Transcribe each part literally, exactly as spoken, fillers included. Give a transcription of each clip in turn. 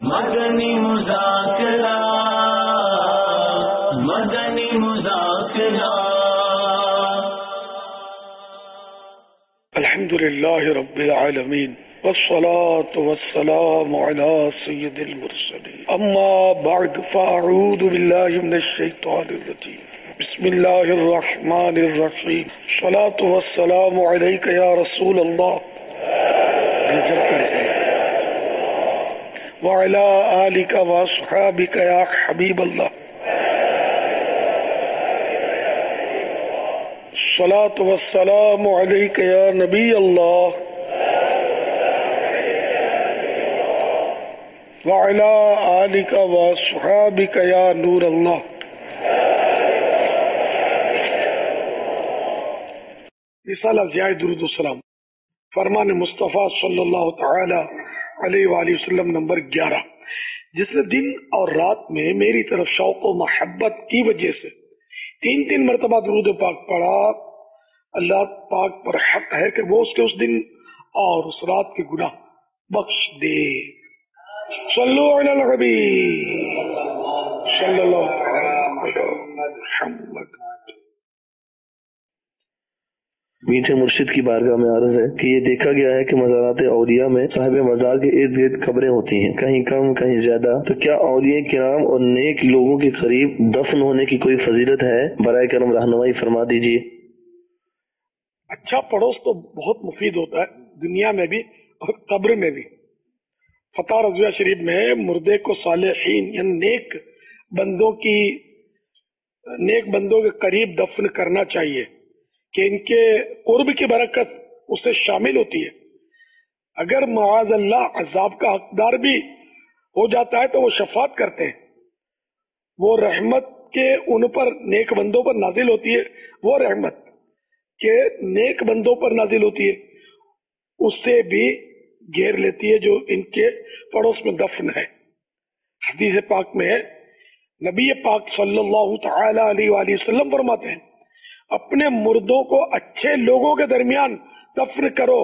مدنی مذاکرہ مدنی مذاکرہ الحمد للہ رب العالمین والصلاة والسلام على سید المرسلین اما بعد فاعوذ باللہ من الشیطان الرجیم بسم اللہ الرحمن الرحیم الصلاة والسلام علیک یا رسول اللہ وعلى آلك وصحابك يا حبيب الله الصلاة والسلام عليك يا نبي الله وعلى آلك وصحابك يا نور الله. رسالہ ضیاء درود السلام فرمان مصطفیٰ صلی اللہ تعالی علیہ وآلہ وسلم نمبر گیارہ. جس نے دن اور رات میں میری طرف شوق و محبت کی وجہ سے تین تین مرتبہ درود پاک پڑھا، اللہ پاک پر حق ہے کہ وہ اس کے اس دن اور اس رات کے گناہ بخش دے. صلو علی النبی صلی اللہ علیہ محمد. میٹھے مرشد کی بارگاہ میں عرض ہے کہ یہ دیکھا گیا ہے کہ مزارات اولیاء میں صاحب مزار کے ارد گرد قبریں ہوتی ہیں، کہیں کم کہیں زیادہ. تو کیا اولیاء کرام اور نیک لوگوں کے قریب دفن ہونے کی کوئی فضیلت ہے؟ برائے کرم رہنمائی فرما دیجیے. اچھا پڑوس تو بہت مفید ہوتا ہے، دنیا میں بھی اور قبر میں بھی. فتح رضویہ شریف میں مردے کو صالحین یعنی نیک بندوں کی نیک بندوں کے قریب دفن کرنا چاہیے کہ ان کے قرب کی برکت اس سے شامل ہوتی ہے. اگر معاذ اللہ عذاب کا حقدار بھی ہو جاتا ہے تو وہ شفاعت کرتے ہیں، وہ رحمت کے ان پر نیک بندوں پر نازل ہوتی ہے، وہ رحمت کے نیک بندوں پر نازل ہوتی ہے اس سے بھی گھیر لیتی ہے جو ان کے پڑوس میں دفن ہے. حدیث پاک میں نبی پاک صلی اللہ تعالی علیہ وآلہ وسلم فرماتے ہیں اپنے مردوں کو اچھے لوگوں کے درمیان دفن کرو،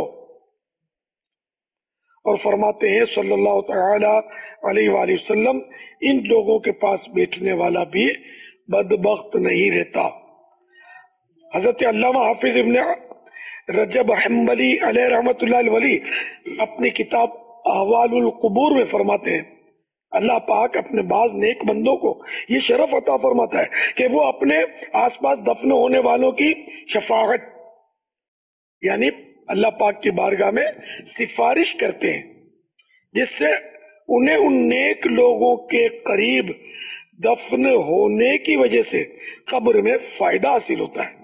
اور فرماتے ہیں صلی اللہ تعالی علیہ وآلہ وسلم ان لوگوں کے پاس بیٹھنے والا بھی بدبخت نہیں رہتا. حضرت علامہ حافظ ابن رجب حنبلی علیہ رحمۃ اللہ الولی اپنی کتاب احوال القبور میں فرماتے ہیں اللہ پاک اپنے بعض نیک بندوں کو یہ شرف عطا فرماتا ہے کہ وہ اپنے آس پاس دفن ہونے والوں کی شفاعت یعنی اللہ پاک کی بارگاہ میں سفارش کرتے ہیں، جس سے انہیں ان نیک لوگوں کے قریب دفن ہونے کی وجہ سے قبر میں فائدہ حاصل ہوتا ہے.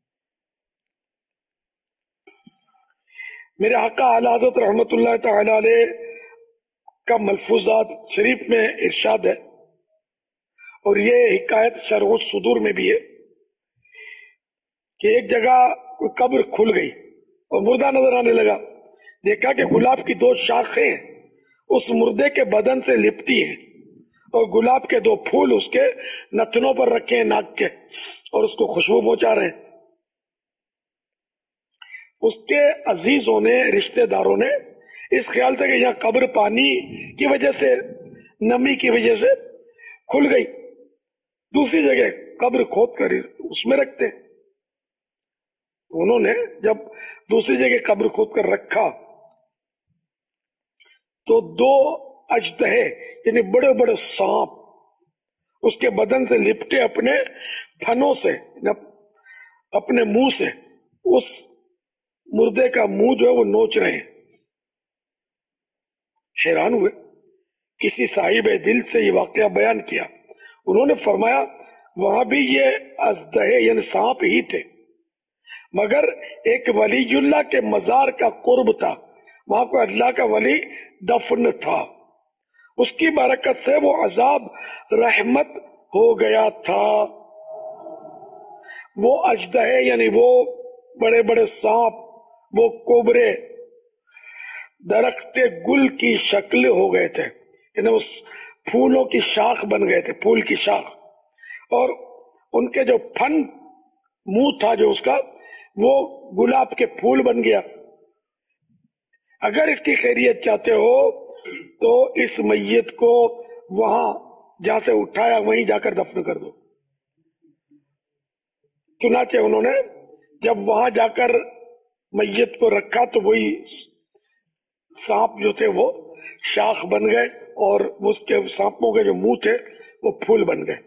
میرے آقا اعلی حضرت رحمت اللہ تعالی علیہ کا ملفوظات شریف میں ارشاد ہے، اور یہ حکایت شرح الصدور میں بھی ہے کہ ایک جگہ کوئی قبر کھل گئی اور مردہ نظر آنے لگا. دیکھا کہ گلاب کی دو شاخیں اس مردے کے بدن سے لپٹی ہیں اور گلاب کے دو پھول اس کے نتنوں پر رکھے ہیں ناک کے، اور اس کو خوشبو پہنچا رہے ہیں. اس کے عزیزوں نے رشتہ داروں نے اس خیال سے کہ یہاں قبر پانی کی وجہ سے نمی کی وجہ سے کھل گئی، دوسری جگہ قبر کھود کر اس میں رکھتے. انہوں نے جب دوسری جگہ قبر کھود کر رکھا تو دو اژدہے یعنی بڑے بڑے سانپ اس کے بدن سے لپٹے اپنے پھنوں سے اپنے منہ سے اس مردے کا منہ جو ہے وہ نوچ رہے ہیں. حیران ہوئے، کسی صاحب دل سے یہ واقعہ بیان کیا. انہوں نے فرمایا وہاں بھی یہ اژدہے یعنی سانپ ہی تھے، مگر ایک ولی اللہ کے مزار کا قرب تھا، وہاں کو اللہ کا ولی دفن تھا، اس کی برکت سے وہ عذاب رحمت ہو گیا تھا. وہ اژدہے یعنی وہ بڑے بڑے سانپ، وہ کوبرے درخت گل کی شکل ہو گئے تھے، یعنی اس پھولوں کی شاخ بن گئے تھے، پھول کی شاخ، اور ان کے جو پھن منہ تھا جو اس کا وہ گلاب کے پھول بن گیا. اگر اس کی خیریت چاہتے ہو تو اس میت کو وہاں جہاں سے اٹھایا وہیں جا کر دفن کر دو. چنانچہ انہوں نے جب وہاں جا کر میت کو رکھا تو وہی سانپ جو تھے وہ شاخ بن گئے اور اس کے سانپوں کے جو منہ تھے وہ پھول بن گئے.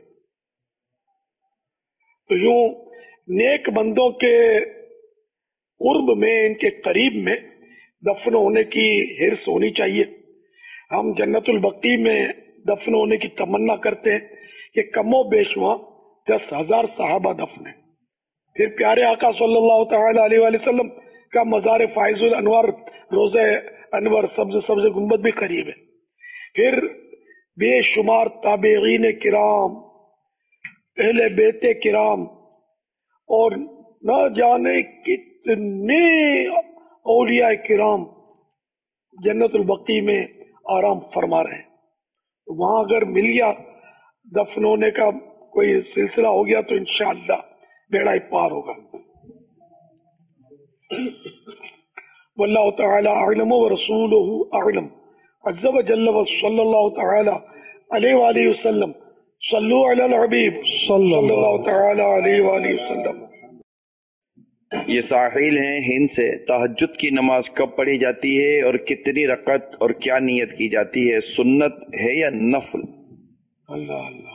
تو یوں نیک بندوں کے قرب میں، ان کے قریب میں دفن ہونے کی حرص ہونی چاہیے. ہم جنت البقیع میں دفن ہونے کی تمنا کرتے ہیں کہ کم و بیش وہاں دس ہزار صحابہ دفن ہیں. پھر پیارے آقا صلی اللہ تعالی علیہ وآلہ وسلم کا مزار فائز الانوار روزہ انور سبز سبز گنبد بھی قریب ہے. پھر بے شمار تابعین کرام، اہل بیت کرام اور نہ جانے کتنے اولیاء کرام جنت البقیع میں آرام فرما رہے ہیں. وہاں اگر مل گیا دفن ہونے کا کوئی سلسلہ ہو گیا تو انشاءاللہ بیڑا پار ہوگا. واللہ تعالی اعلم ورسولہ اعلم عز وجل وصلی اللہ تعالی علیہ وآلہ وسلم. صلو علی الحبیب صلی اللہ تعالی علیہ وآلہ وسلم. یہ ساحل ہیں ہند سے. تہجد کی نماز کب پڑھی جاتی ہے اور کتنی رکعت اور کیا نیت کی جاتی ہے؟ سنت ہے یا نفل؟ اللہ اللہ.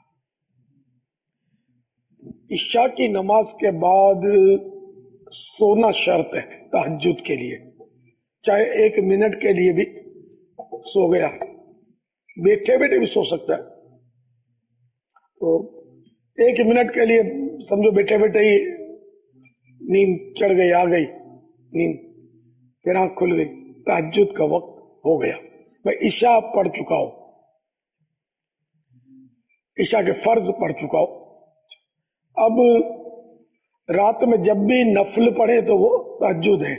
عشاء کی نماز کے بعد سونا شرط ہے تہجد کے لیے، چاہے ایک منٹ کے لیے بھی سو گیا، بیٹھے بیٹھے بھی سو سکتا ہے. تو ایک منٹ کے لیے سمجھو بیٹھے بیٹھے ہی نیند چڑھ گئی، آ گئی نیند، پھر آنکھ کھل گئی، تہجد کا وقت ہو گیا. میں عشاء پڑھ چکا ہوں، عشاء کے فرض پڑھ چکا ہوں. اب رات میں جب بھی نفل پڑھے تو وہ تہجد ہے.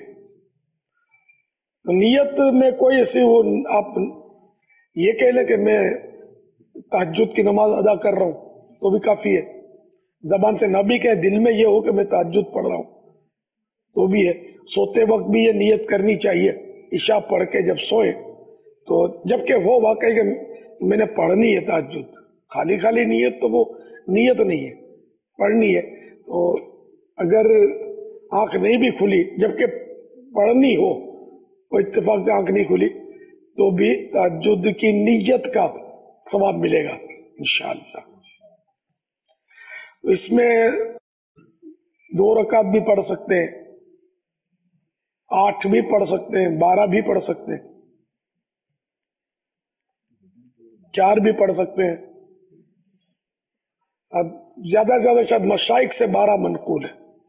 نیت میں کوئی ایسی وہ آپ یہ کہہ لیں کہ میں تہجد کی نماز ادا کر رہا ہوں تو بھی کافی ہے. زبان سے نہ بھی کہ دل میں یہ ہو کہ میں تہجد پڑھ رہا ہوں تو بھی ہے. سوتے وقت بھی یہ نیت کرنی چاہیے عشاء پڑھ کے جب سوئے تو، جبکہ وہ واقعی کہ میں نے پڑھنی ہے تہجد، خالی خالی نیت تو وہ نیت نہیں ہے، پڑھنی ہے. تو اگر آنکھ نہیں بھی کھلی جبکہ پڑھنی ہو، کوئی اتفاق سے آنکھ نہیں کھلی تو بھی تہجد کی نیت کا ثواب ملے گا انشاءاللہ. اس میں دو رکعت بھی پڑھ سکتے ہیں، آٹھ بھی پڑھ سکتے ہیں، بارہ بھی پڑھ سکتے ہیں، چار بھی پڑھ سکتے ہیں. اب زیادہ سے زیادہ شاید مشائخ سے بارہ منقول ہے.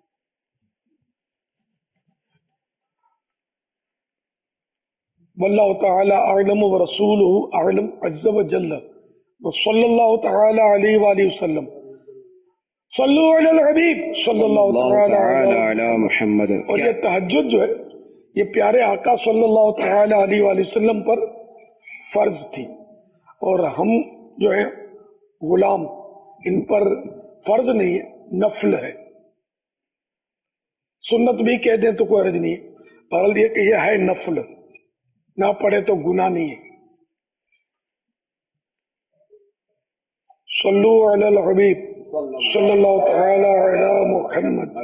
واللہ تعالی اعلم ورسولہ اعلم عز وجل وصلی اللہ تعالی علیہ وآلہ وسلم. صلو علی الحبیب صلی اللہ تعالی علی محمد. اور یہ تہجد جو ہے یہ پیارے آقا صلی اللہ تعالی علیہ وآلہ وسلم پر فرض تھی، اور ہم جو ہے غلام، ان پر فرض نہیں ہے، نفل ہے. سنت بھی کہہ دیں تو کوئی حرج نہیں ہے، فرض یہ کہ یہ ہے نفل، نہ پڑھے تو گناہ نہیں ہے. صلو علی الحبیب صلی اللہ تعالی علی محمد.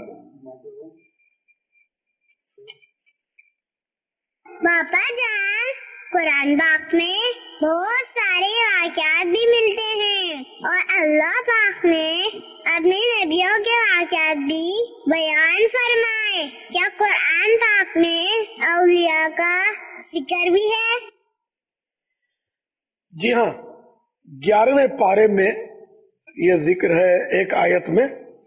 باپا جان، قرآن پاک میں بہت سارے واقعات بھی ملتے ہیں اور اللہ پاک نے اپنے نبیوں کے واقعات بھی بیان فرمائے. کیا قرآن پاک میں اولیاء کا ذکر بھی ہے؟ جی ہاں، گیارہویں پارے میں یہ ذکر ہے ایک آیت میں،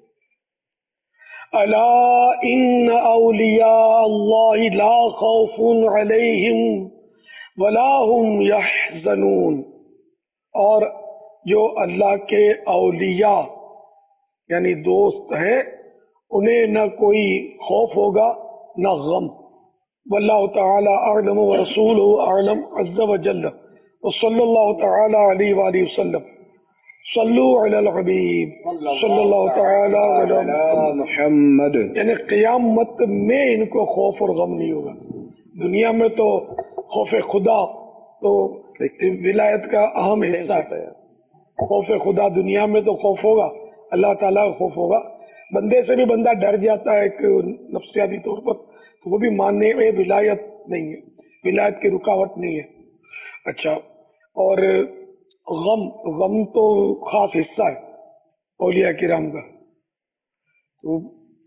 الا ان اولیاء اللہ لا خوف علیہم ولا هم یحزنون. اور جو اللہ کے اولیاء یعنی دوست ہیں انہیں نہ کوئی خوف ہوگا نہ غم. واللہ تعالی اعلم ورسولہ اعلم عز وجل وصلی اللہ تعالی علیہ وآلہ وسلم. صلو علی الحبیب صلی اللہ تعالی علی محمد. یعنی قیامت میں ان کو خوف اور غم نہیں ہوگا. دنیا میں تو خوف خدا تو ولایت کا اہم حصہ ہے. خوف خدا دنیا میں تو خوف ہوگا, اللہ تعالیٰ کا خوف ہوگا. بندے سے بھی بندہ ڈر جاتا ہے ایک نفسیاتی طور پر, تو وہ بھی ماننے میں ولایت نہیں ہے, ولایت کی رکاوٹ نہیں ہے. اچھا, اور غم غم تو خاص حصہ ہے اولیاء کرام کا. تو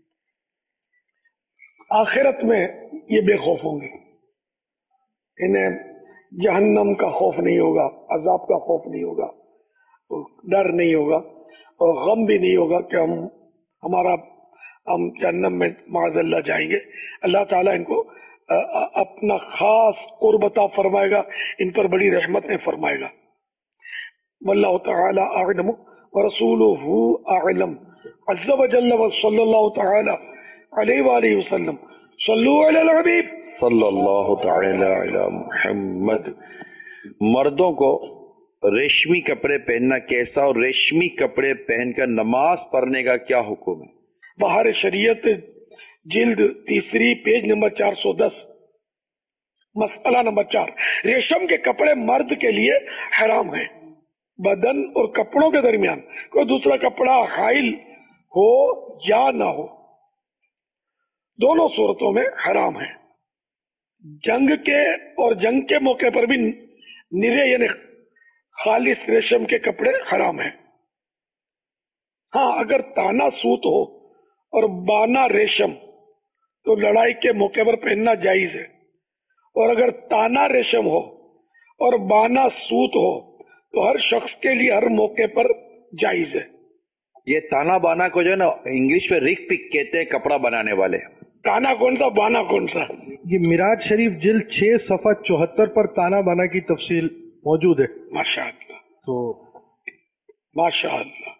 آخرت میں یہ بے خوف ہوں گے, انہیں جہنم کا خوف نہیں ہوگا, عذاب کا خوف نہیں ہوگا, ڈر نہیں ہوگا, اور غم بھی نہیں ہوگا کہ ہم ہمارا ہم جہنم میں معاذ اللہ جائیں گے. اللہ تعالیٰ ان کو اپنا خاص قرب عطا فرمائے گا, ان پر بڑی رحمتیں فرمائے گا. واللہ تعالی اعلم ورسولہ اعلم عز وجل وصلی اللہ تعالی علیہ وآلہ وسلم. صلو علی الحبیب صلی اللہ تعالی علی محمد. مردوں کو ریشمی کپڑے پہننا کیسا, اور ریشمی کپڑے پہن کر نماز پڑھنے کا کیا حکم ہے؟ بہار شریعت جلد تیسری پیج نمبر چار سو دس. مسئلہ نمبر چار, ریشم کے کپڑے مرد کے لیے حرام ہیں. بدن اور کپڑوں کے درمیان کوئی دوسرا کپڑا حائل ہو یا نہ ہو, دونوں صورتوں میں حرام ہے. جنگ کے اور جنگ کے موقع پر بھی نرے یعنی خالص ریشم کے کپڑے حرام ہیں. ہاں, اگر تانا سوت ہو اور بانا ریشم تو لڑائی کے موقع پر پہننا جائز ہے, اور اگر تانا ریشم ہو اور بانا سوت ہو تو ہر شخص کے لیے ہر موقع پر جائز ہے. یہ تانا بانا کو جو ہے نا انگلش میں ریک پک کہتے ہیں, کپڑا بنانے والے. تانا کون سا, بانا کون سا؟ یہ میراج شریف جلد چھ صفحہ چوہتر پر تانا بانا کی تفصیل موجود ہے. ماشاء اللہ, تو ماشاء اللہ.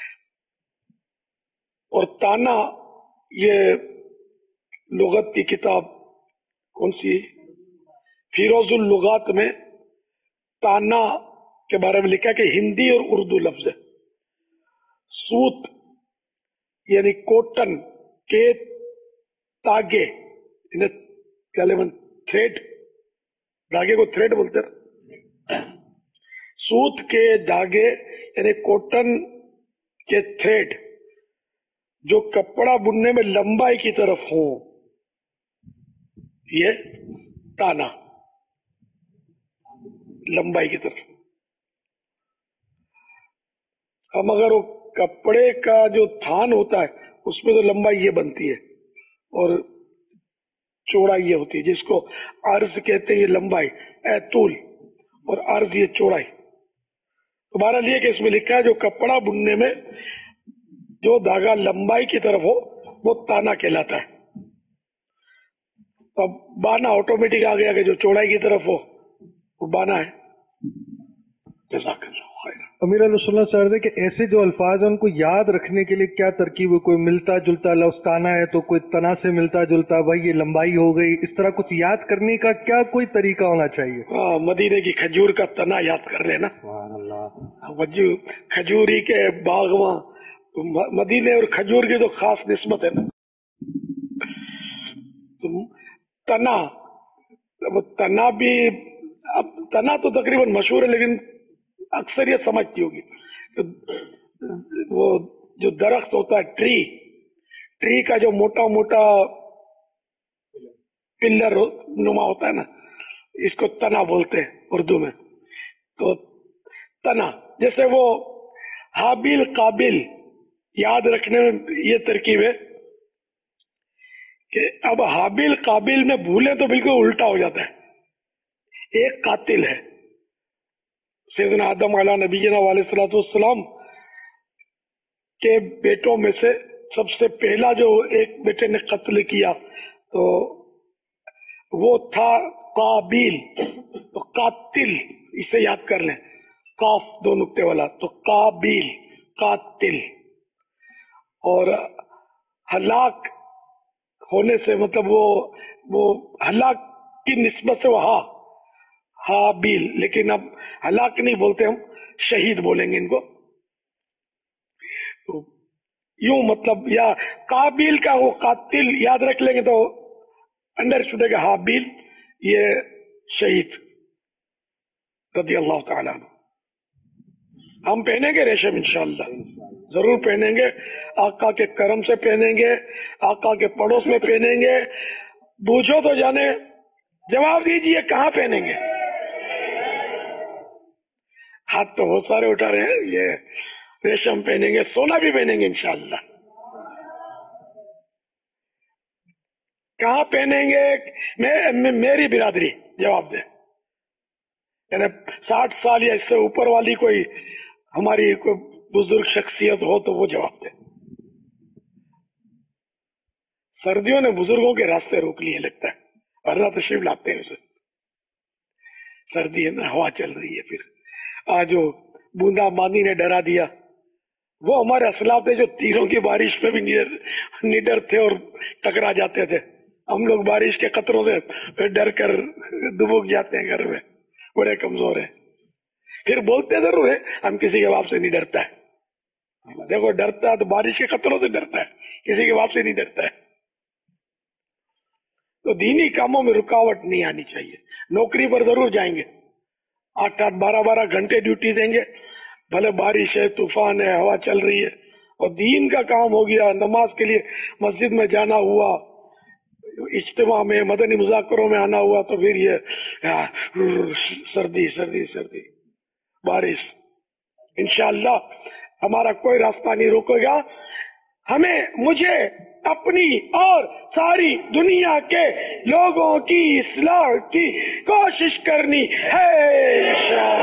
اور تانا یہ لغت کی کتاب کون سی, فیروز اللغات میں تانا کے بارے میں لکھا کہ ہندی اور اردو لفظ ہے. سوت یعنی کوٹن کے تاگے, تھریڈ, دھاگے کو تھریڈ بولتے ہیں. سوت کے دھاگے یعنی کوٹن کے تھریڈ جو کپڑا بننے میں لمبائی کی طرف ہوں, یہ تانا لمبائی کی طرف. ہم اگر وہ کپڑے کا جو تھان ہوتا ہے اس میں تو لمبائی یہ بنتی ہے اور چوڑائی یہ ہوتی ہے, جس کو عرض کہتے ہیں, یہ لمبائی اے طول, اور عرض یہ چوڑائی. تمہارا لیے کہ اس میں لکھا ہے جو کپڑا بننے میں جو دھاگا لمبائی کی طرف ہو وہ تانا کہلاتا ہے. اب بانا آٹومیٹک آ گیا کہ جو چوڑائی کی طرف ہو وہ بانا ہے. جزاک اللہ خیر. امیر علیہ السلام صاحب کہ ایسے جو الفاظ ہیں ان کو یاد رکھنے کے لیے کیا ترکیب ہے؟ کوئی ملتا جلتا لفظ تانا ہے تو کوئی تنا سے ملتا جلتا, بھائی یہ لمبائی ہو گئی, اس طرح کچھ یاد کرنے کا کیا کوئی طریقہ ہونا چاہیے؟ ہاں, مدینے کی کھجور کا تنا یاد کر لینا. کھجوری کے باغواں, مدینے اور کھجور کی تو خاص نسبت ہے نا. تنا, تنا بھی, اب تنا تو تقریباً مشہور ہے لیکن اکثر یہ سمجھتی ہوگی وہ جو درخت ہوتا ہے, ٹری ٹری کا جو موٹا موٹا پلر نما ہوتا ہے نا, اس کو تنا بولتے ہیں اردو میں. تو تنا جیسے وہ حابیل قابل یاد رکھنے میں یہ ترکیب ہے کہ اب حابیل قابل میں بھولیں تو بالکل الٹا ہو جاتا ہے. ایک قاتل ہے, سیدنا آدم علیہ نبینا علیہ الصلوۃ والسلام کے بیٹوں میں سے سب سے پہلا جو ایک بیٹے نے قتل کیا تو وہ تھا قابیل. تو قاتل اسے یاد کر لیں, قاف دو نقطے والا, تو قابیل قاتل. اور ہلاک ہونے سے مطلب وہ وہ ہلاک کی نسبت سے وہ ہاں حابیل, لیکن اب ہلاک نہیں بولتے, ہم شہید بولیں گے ان کو. تو یوں مطلب یا قابیل کا وہ قاتل یاد رکھ لیں گے تو انڈر اسٹوڈے کا حابیل یہ شہید. रज़ी अल्लाह ताला अन्हु। हम पहनेंगे रेशम इंशाअल्लाह, जरूर पहनेंगे, आका के करम से पहनेंगे, आका के पड़ोस में पहनेंगे। पूछो तो जाने, जवाब दीजिए कहाँ पहनेंगे? हाथ तो बहुत सारे उठा रहे हैं। ये रेशम पहनेंगे, सोना भी पहनेंगे इंशाअल्लाह। कहाँ पहनेंगे? मैं, मैं मेरी बिरादरी जवाब दे, यानी साठ साल या इससे ऊपर वाली कोई हमारी कोई बुजुर्ग शख्सियत हो तो वो जवाब दे। सर्दियों ने बुजुर्गों के रास्ते रोक लिए लगता है, अल्लाह तशरीफ लाते हैं उसे। सर्दी है ना, हवा चल रही है, फिर आज जो बूंदा बांदी ने डरा दिया, वो हमारे असलाफ थे जो तीरों की बारिश में भी निडर थे और टकरा जाते थे। हम लोग बारिश के कतरों से डर कर दुबक जाते हैं, घर में बड़े कमजोर हैं। फिर बोलते जरूर है हम किसी के बाप से नहीं डरता है। देखो, डरता है तो बारिश के कतरों से डरता है, किसी के बाप से नहीं डरता है। तो दीनी कामों में रुकावट नहीं आनी चाहिए। नौकरी पर जरूर जाएंगे, आठ आठ बारह बारह घंटे ड्यूटी देंगे, भले बारिश है, तूफान है, हवा चल रही है, और दीन का काम हो गया, नमाज के लिए मस्जिद में जाना हुआ, इज्तिमा में, मदनी मुज़ाकरों में आना हुआ, तो फिर ये आ, सर्दी सर्दी सर्दी बारिश। इंशाअल्लाह हमारा कोई रास्ता नहीं रोकेगा। हमें, मुझे, अपनी और सारी दुनिया के लोगों की इस्लाह की कोशिश करनी है।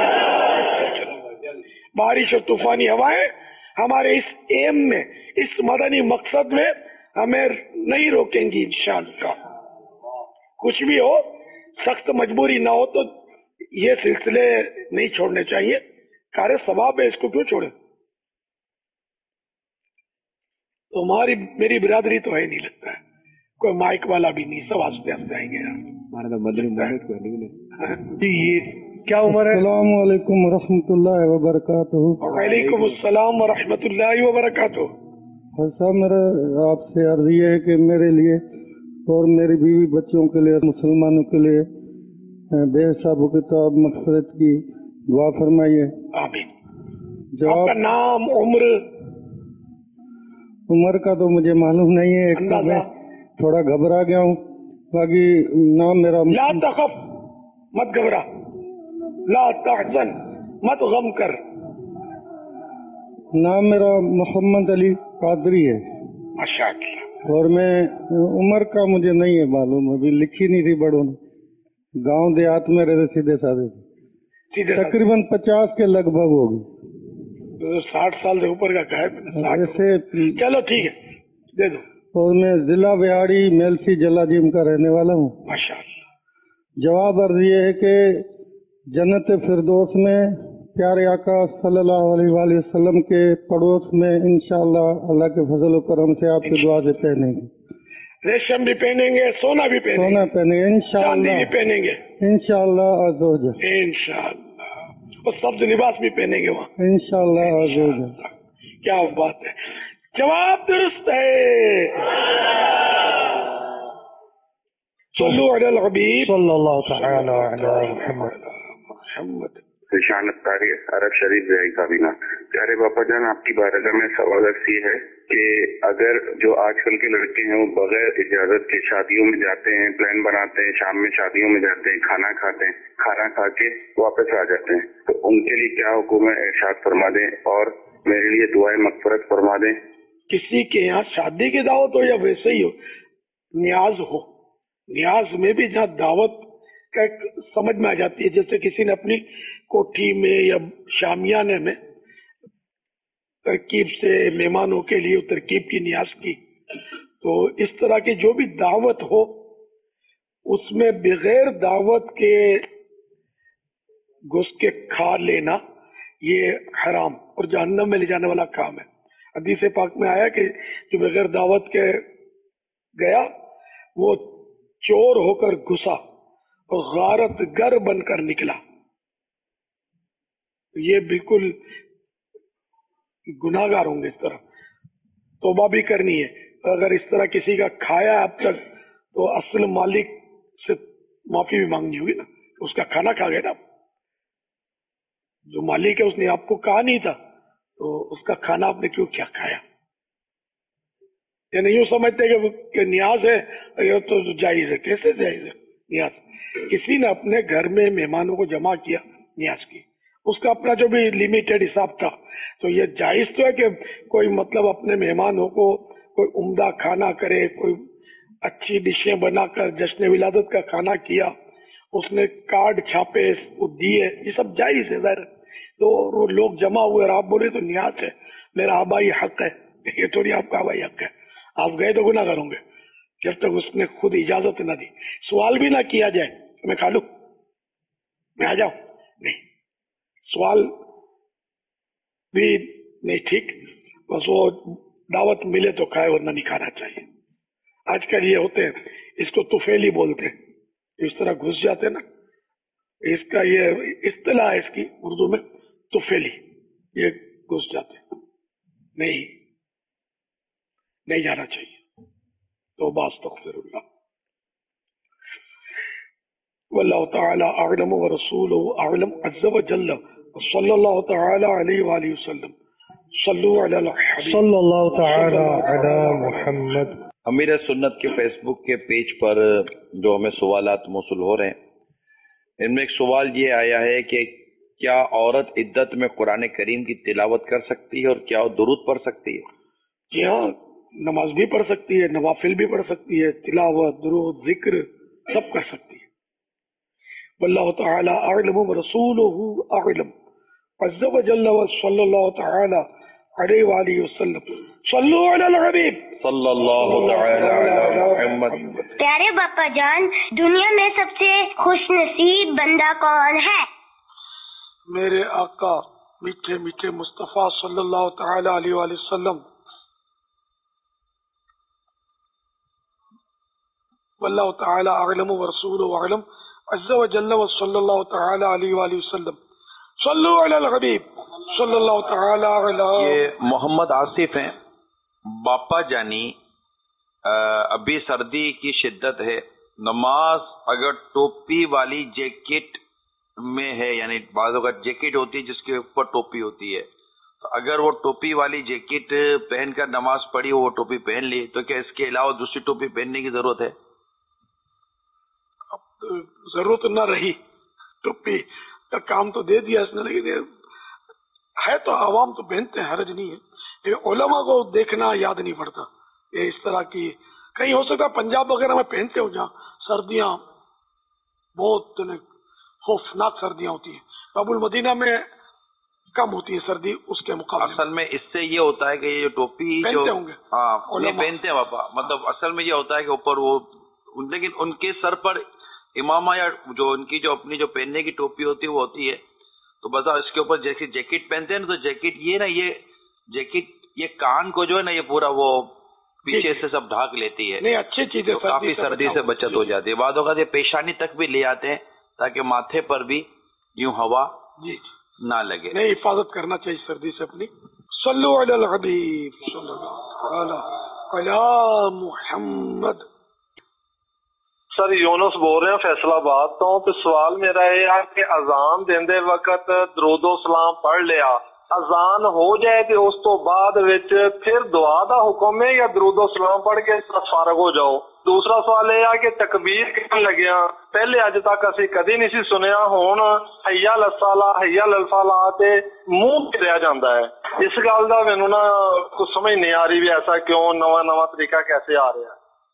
बारिश और तूफानी हवाएं हमारे इस एम में, इस मदनी मकसद में हमें नहीं रोकेंगी इंशाअल्लाह। कुछ भी हो, सख्त मजबूरी ना हो तो ये सिलसिले नहीं छोड़ने चाहिए। कार्य सवाब है, इसको क्यों छोड़े? तो हमारी मेरी बिरादरी तो है नहीं लगता है, कोई माइक वाला भी नहीं, सब हंसते हंसते आएंगे जी। ये क्या उम्र है? अस्सलाम वालेकुम रहमतुल्लाहि व बरकातहू। वालेकुम अस्सलाम व रहमतुल्लाहि व बरकातहू। साहब, मेरा आपसे अर्ज ये है कि मेरे लिए और मेरी बीवी बच्चों के लिए, मुसलमानों के लिए बेहिसाब किताब मग़फ़िरत की दुआ फरमाइए। आमीन। आपका नाम, उम्र? उम्र का तो मुझे मालूम नहीं है, एक तो मैं थोड़ा घबरा गया हूँ। बाकी नाम मेरा, ला तखफ, मत घबरा, ला तहज़न, मत गम कर। नाम मेरा मोहम्मद अली कादरी है। माशाअल्लाह। और मैं, उम्र का मुझे नहीं है मालूम, अभी लिखी नहीं थी बड़ों ने। गांव देहात में रहते, सीधे साधे सीधे तकरीबन पचास के लगभग होगी। तो साठ साल से ऊपर का है ऐसे। चलो ठीक है, दे दो। और मैं जिला बिहाड़ी मेलसी जलाजिम का रहने वाला हूँ। माशाअल्लाह। जवाब अर्ज ये है कि जन्नत फिरदौस में प्यारे आका सल्लल्लाहु अलैहि वसल्लम के पड़ोस में इंशाअल्लाह अल्लाह के फजल और करम से आपकी दुआ से पहनेंगे। रेशम भी पहनेंगे, सोना भी पहनेंगे, सोना पहनेंगे इंशाअल्लाह, चांदी भी पहनेंगे इंशाअल्लाह अज़्ज़ इंशाअल्लाह, और सब्ज लिबास भी पहनेंगे वहाँ इंशाअल्लाह अज़्ज़। क्या बात है, जवाब दुरुस्त है। सल्लु अलल हबीब सल्लल्लाहु तआला अला मुहम्मद। मोहम्मद। निशानत तारी अरब शरीफ जाए काबीना। प्यारे बापा जान, आपकी बारगाह में सवाल ऐसी है कि अगर जो आजकल के लड़के हैं वो बगैर इजाजत के शादियों में जाते हैं, प्लान बनाते हैं, शाम में शादियों में जाते हैं, खाना खाते हैं, खाना खा के वापस आ जाते हैं, तो उनके लिए क्या हुक्म है, इरशाद फरमा दें, और मेरे लिए दुआएं मग़फ़िरत फरमा दें। किसी के यहाँ शादी की दावत हो या वैसे ही हो, न्याज हो, न्याज में भी जहाँ दावत का समझ में आ जाती है, जैसे किसी ने अपनी कोठी में या शामियाने में तरकीब से मेहमानों के लिए तरकीब की न्याज की, तो इस तरह की जो भी दावत हो उसमें बगैर दावत के घुस के खा लेना ये हराम और जहन्नम में ले जाने वाला काम है। हदीस पाक में आया कि जो बगैर दावत के गया वो चोर होकर घुसा और गारत गर बनकर निकला। ये बिल्कुल गुनाहगार होंगे, इस तरह तौबा भी करनी है। अगर इस तरह किसी का खाया अब तक तो असल मालिक से माफी भी मांगनी होगी ना, उसका खाना खा गए ना। जो मालिक है उसने आपको कहा नहीं था, तो उसका खाना आपने क्यों क्या खाया? यानी यूं समझते कि, कि न्याज है, ये तो जायज है। कैसे जायज है न्याज? किसी ने अपने घर में मेहमानों को जमा किया, न्याज की, उसका अपना जो भी लिमिटेड हिसाब था, तो ये जायज तो है कि कोई मतलब अपने मेहमानों को कोई उम्दा खाना करे, कोई अच्छी डिशें बनाकर जश्न विलादत का खाना किया, उसने कार्ड छापे, वो दिए, ये सब जायज है ज़ाहिर। तो वो लोग जमा हुए और आप बोले तो न्याज है, मेरा आबाई हक है, ये थोड़ी आपका आबाई हक है। आप गए तो गुनाह करोगे जब तक उसने खुद इजाजत न दी। सवाल भी ना किया जाए मैं खा लूं, मैं आ जाऊं, नहीं, सवाल भी नहीं ठीक, बस वो दावत मिले तो खाए वरना नहीं खाना चाहिए। आजकल ये होते हैं, इसको तुफेली बोलते हैं, इस तरह घुस जाते ना, इसका ये इस्तिलाह है इसकी उर्दू में तुफेली, ये घुस जाते, नहीं नहीं जाना चाहिए। तो बास तग़फिरुल्लाह, वल्लाहु तआला अअलम व रसूलुहु अअलम अज़्ज़ व जल्ल, सल्लल्लाहु तआला अलैहि व आलिहि वसल्लम, सल्लु अलल हबीब सल्लल्लाहु तआला अला मुहम्मद। अमीर सुन्नत के फेसबुक के पेज पर जो हमें सवालात मौसूल हो रहे हैं, इनमें एक सवाल ये आया है कि क्या औरत इद्दत में कुरान करीम की तिलावत कर सकती है और क्या वो दुरूद पढ़ सकती है? जी हाँ, नमाज भी पढ़ सकती है, नवाफिल भी पढ़ सकती है, तिलावत, दुरूद, जिक्र सब कर सकती है। वल्लाहु तआला अअलम व रसूलुहु अअलम अज़्ज़ व जल्ल व सल्लल्लाहु तआला अलैहि व आलिहि वसल्लम, सल्लु अलल हबीब सल्लल्लाहु तआला अला मुहम्मद। प्यारे बापा जान, दुनिया में सबसे खुशनसीब बंदा कौन है? मेरे आका मीठे मीठे मुस्तफा सल्लल्लाहु तआला अलैहि वसल्लम। वल्लाहु तआला अअलम व रसूलुहु अअलम अज़्ज़ व जल्ल व सल्लल्लाहु तआला अलैहि वसल्लम, सल्लु अलल हबीब सल्लल्लाहु तआला अला। ये मोहम्मद आसिफ हैं। बापा जानी, अभी सर्दी की शिद्दत है, नमाज अगर टोपी वाली जैकेट में है, यानी बाज़ों का जैकेट होती है जिसके ऊपर टोपी होती है, तो अगर वो टोपी वाली जैकेट पहनकर नमाज पढ़ी, वो टोपी पहन ली, तो क्या इसके अलावा दूसरी टोपी पहनने की जरूरत है? अब जरूरत न रही, टोपी का काम तो दे दिया इसने, लेकिन है तो आवाम तो पहनते हैं, हर्ज नहीं है। उलमा को देखना याद नहीं पड़ता, ये इस तरह की कहीं हो सकता पंजाब वगैरह में पहनते हो जहाँ सर्दियां बहुत खौफनाक सर्दियां होती है, बाबुल मदीना में कम होती है सर्दी उसके मुकाबले। असल में इससे ये होता है कि ये जो टोपी जो होंगे, हाँ ये पहनते हैं बाबा, मतलब असल में ये होता है कि ऊपर वो, लेकिन उनके सर पर इमामा या जो उनकी जो अपनी जो पहनने की टोपी होती है वो होती है, तो बस इसके ऊपर जैसे जैकेट पहनते हैं ना, तो जैकेट ये ना ये जैकेट ये कान को जो है ना ये पूरा वो पीछे से सब ढाक लेती है। नहीं, अच्छी चीज है, तो काफी सर्दी से बचत हो जाती है। बाद होगा पेशानी तक भी ले आते हैं ताकि माथे पर भी यूं हवा जी ना लगे। नहीं, हिफाजत करना चाहिए सर्दी से अपनी। सल्लु अलल हबीब सल्लल्लाहु अला मुहम्मद। सर यूनुस बोल रहे हैं फैसलाबाद तो, तो सवाल मेरा ये है कि अजान देंदे वक्त दरूदो सलाम पढ़ लिया, अजान हो जाए तो उस तो बाद विच फिर दुआ दा हुक्म है या दरूदो सलाम पढ़ के फारग हो जाओ? दूसरा सवाल यह है कि तकबीर कहन लग्या पहले अज तक असी कदी नहीं सी सुनिया, हुण हय्या अल सला हय्या अल फलाह ते मुंह पे रह जाता है। इस गल दा मैनूं ना कुछ समझ नहीं आ रही भी ऐसा क्यों, नवा नवा तरीका कैसे आ रहा है?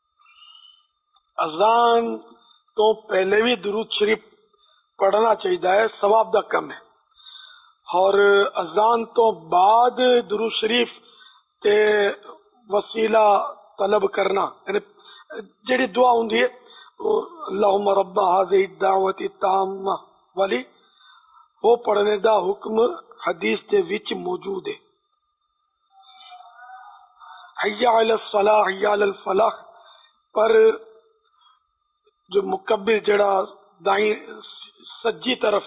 अजान तो पहले भी दुरूद शरीफ पढ़ना चाहिए, सवाब दा कम है, और अजान तो बाद दुरूद शरीफ ते वसीला तलब करना, यानी जेड़ी दुआ होंदी है अल्लाहुम्मा रब्बा हाज़िही दावती ताम्मा वाली, वो पढ़ने दा हुक्म हदीस दे विच मौजूद है। हय्या अल सलाह हय्या अल फलाह पर जो मुकब्बिर जड़ा दाई सज्जी तरफ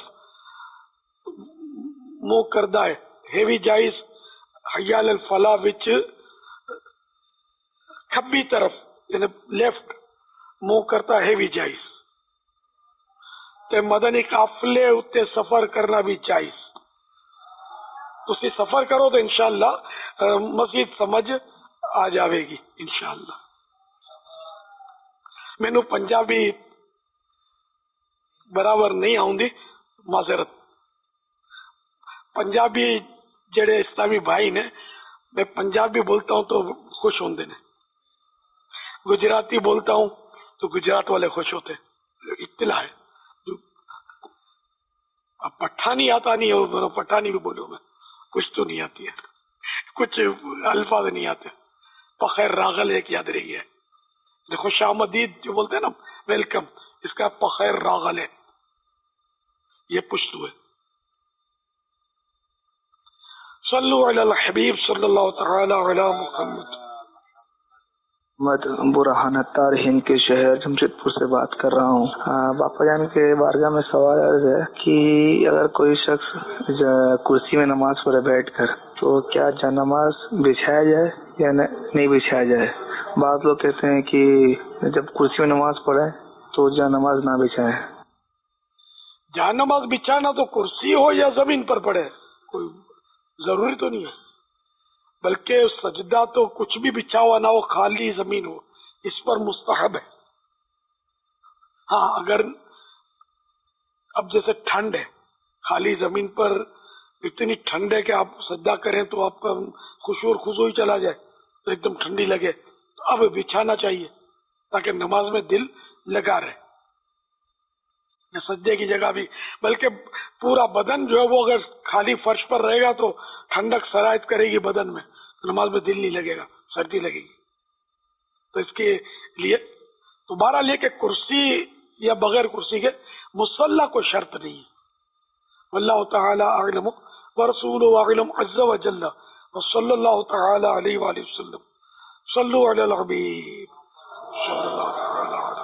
मुंह करदा है, है भी जायज। हय्या अल फलाह विच खब्बी तरफ यानी लेफ्ट मुंह करता है भी जायज। ते मदनी काफिले उत्ते सफर करना भी जायज। تسی سفر کرو تو انشاءاللہ مسجد سمجھ آ جاوے گی انشاءاللہ. مینو پنجابی برابر نہیں آؤندی، معذرت. پنجابی جڑے اسلامی بھائی نے، میں پنجابی بولتا ہوں تو خوش ہوندے نے، گجراتی بولتا ہوں تو گجرات والے خوش ہوتے. اطلاع ہے. اب پٹھانی آتا نہیں ہے، پٹھانی بھی بولوں میں، کچھ تو نہیں آتی ہے، کچھ الفاظ نہیں آتے. پخیر راغل ایک یاد رہی ہے، خوش آمدید جو بولتے ہیں نا، ویلکم، اس کا پخیر راغل ہے، یہ پشتو ہے. صلو علی الحبیب صلی اللہ تعالی علی محمد. میں برہان اتار ہند کے شہر جمشید پور سے بات کر رہا ہوں. باپا جان کے بارگاہ میں سوال عرض ہے کہ اگر کوئی شخص کرسی میں نماز پڑھے بیٹھ کر تو کیا جا نماز بچھایا جائے یا نہیں بچھایا جائے؟ بعض لوگ کہتے ہیں کہ جب کرسی میں نماز پڑھے تو جا نماز نہ بچھائے. جا نماز بچھانا تو کرسی ہو یا زمین پر پڑے کوئی ضروری تو نہیں ہے، بلکہ سجدہ تو کچھ بھی بچھا ہوا نہ ہو، خالی زمین ہو، اس پر مستحب ہے. ہاں اگر اب جیسے ٹھنڈ ہے، خالی زمین پر اتنی ٹھنڈ ہے کہ آپ سجدہ کریں تو آپ کا خشوع اور خضوع ہی چلا جائے، تو ایک دم ٹھنڈی لگے، تو اب بچھانا چاہیے تاکہ نماز میں دل لگا رہے. سجدے کی جگہ بھی، بلکہ پورا بدن جو ہے وہ اگر خالی فرش پر رہے گا تو ٹھنڈک سرایت کرے گی بدن میں، نماز میں دل نہیں لگے گا، سردی لگے گی. تو اس کے لیے دوبارہ لے کے کرسی یا بغیر کرسی کے مصلی کو شرط نہیں ہے. واللہ تعالی اعلم ورسولہ اعلم عز وجل وصلی اللہ تعالی علیہ وآلہ وسلم. صلو علی الحبیب صلی اللہ تعالی علیہ.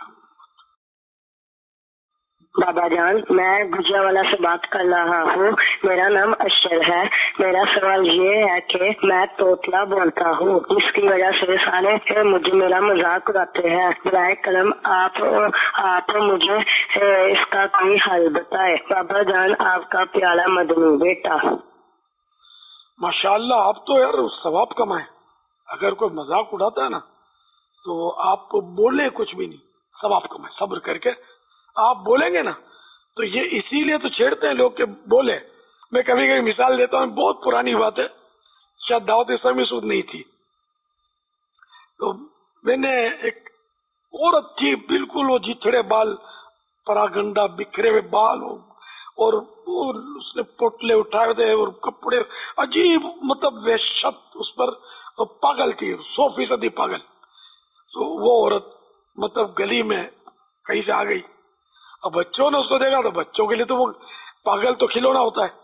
بابا جان، میں گجرا والا سے بات کر رہا ہوں. میرا نام اشر ہے. میرا سوال یہ ہے کہ میں توتلا بولتا ہوں، جس کی وجہ سے سارے مجھے میرا مذاق اڑاتے ہیں. برائے کرم آپ آپ مجھے اس کا کوئی حل بتائے. بابا جان، آپ کا پیارا مدنی بیٹا. ماشاءاللہ، آپ تو یار ثواب کمائیں. اگر کوئی مذاق اڑاتا ہے نا تو آپ بولے کچھ بھی نہیں، ثواب کمائیں. صبر کر کے آپ بولیں گے نا تو یہ اسی لیے تو چھیڑتے ہیں لوگ کہ بولے. میں کبھی کبھی مثال دیتا ہوں، بہت پرانی بات ہے، شاید دعوت اسلامی سود نہیں تھی، تو میں نے ایک عورت تھی، بالکل وہ جتھڑے بال، پراگنڈا بکھرے ہوئے بال، اور اس نے پوٹلے اٹھائے تھے اور کپڑے عجیب، مطلب وحشت اس پر، پاگل تھی، سو فیصدی پاگل. تو وہ عورت مطلب گلی میں کہیں سے آ گئی. اب بچوں نے اس کو دیکھا تو بچوں کے لیے تو وہ پاگل تو کھلونا ہوتا ہے،